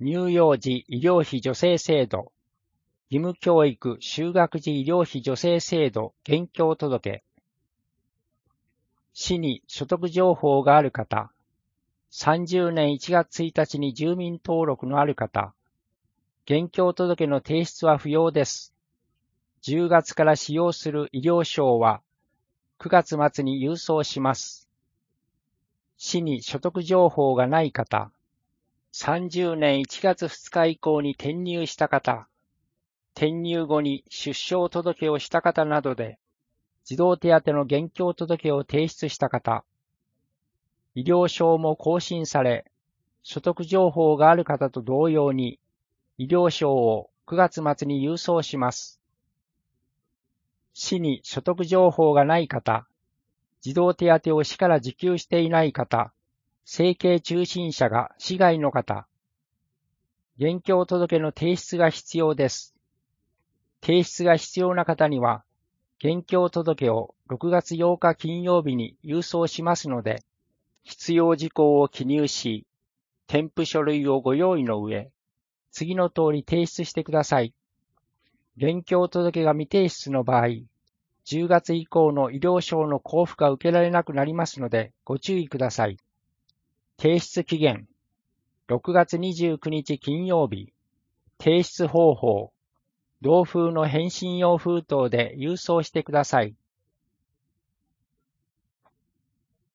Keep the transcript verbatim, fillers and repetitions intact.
乳幼児医療費助成制度、義務教育就学時医療費助成制度現況届、市に所得情報がある方、さんじゅうねんいちがつついたちに住民登録のある方、現況届の提出は不要です。じゅうがつから使用する医療証はくがつ末に郵送します。市に所得情報がない方、さんじゅうねんいちがつふつか以降に転入した方、転入後に出生届をした方などで、児童手当の現況届を提出した方、医療証も更新され、所得情報がある方と同様に、医療証をくがつ末に郵送します。市に所得情報がない方、児童手当を市から受給していない方、生計中心者が市外の方、現況届の提出が必要です。提出が必要な方には、現況届をろくがつようか金曜日に郵送しますので、必要事項を記入し、添付書類をご用意の上、次の通り提出してください。現況届が未提出の場合、じゅうがつ以降の医療証の交付が受けられなくなりますのでご注意ください。提出期限、ろくがつにじゅうくにち金曜日。提出方法、同封の返信用封筒で郵送してください。